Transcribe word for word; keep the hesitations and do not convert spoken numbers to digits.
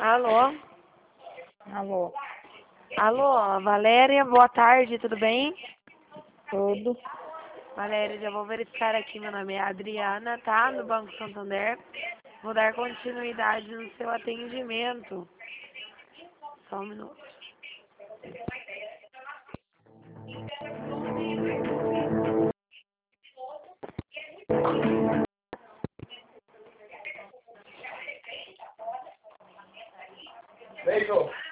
Alô? Alô, Alô, Valéria, boa tarde, tudo bem? tudo. Valéria, já vou verificar aqui, meu nome é Adriana, tá? Do Banco Santander. Vou dar continuidade no seu atendimento. Só um minuto. Beijo.